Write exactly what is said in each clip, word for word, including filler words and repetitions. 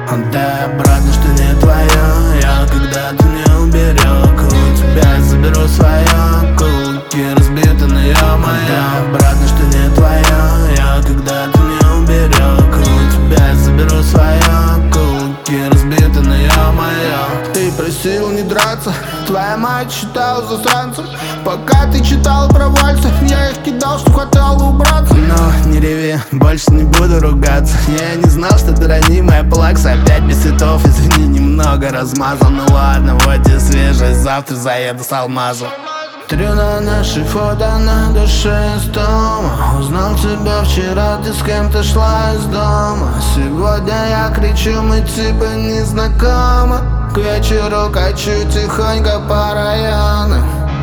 Отдай обратно, что не твоя. Я когда-то не уберег. У тебя заберу свое. Кулаки разбиты, но я моя. Отдай обратно, что не твоя. Я когда-то не уберег. У тебя заберу свое. Кулаки разбиты, но я моя. Ты просил не драться. Твоя мать считала засранцев. Пока ты читал про вальсы, я их кидал, что хотел убраться. Но не реви, больше не буду ругаться. Я не знал, что ты ранимая плакса. Опять без цветов, извини, немного размазал. Ну ладно, вот и свежесть. Завтра заеду с алмазом. Смотрю на наши фото на душе из дома. Узнал тебя вчера, ты с кем-то шла из дома. Сегодня я кричу, мы типа незнакомы. К вечеру качу тихонько по району.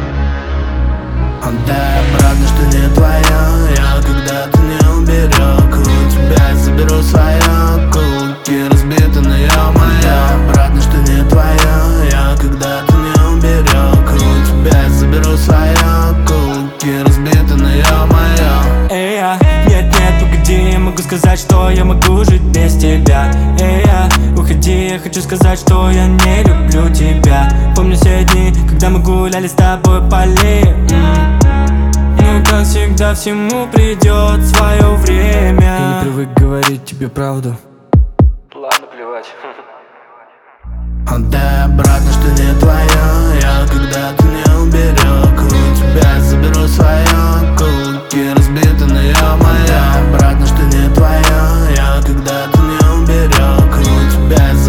Отдай обратно, что не твоя. Я когда-то не уберег. У тебя заберу свое. Кулаки разбиты, но я моя. Обратно, что не твоя. Я когда-то не уберег. У тебя заберу свое. Кулаки разбиты, но я моя. Эй, я, нет, нет, погоди, я могу сказать, что я могу жить без тебя. Эй, я, уходи, я хочу сказать, что я не люблю тебя. Помню все дни, когда мы гуляли с тобой по аллее. Ну, как всегда, всему придет свое время. Я не привык говорить тебе правду. Ладно, плевать. Отдай обратно, что не твоя. Я когда-то не уберег. У тебя заберу свое. Кулаки разбиты, но я моя. Обратно, что не твоя. Я когда-то не уберег. У тебя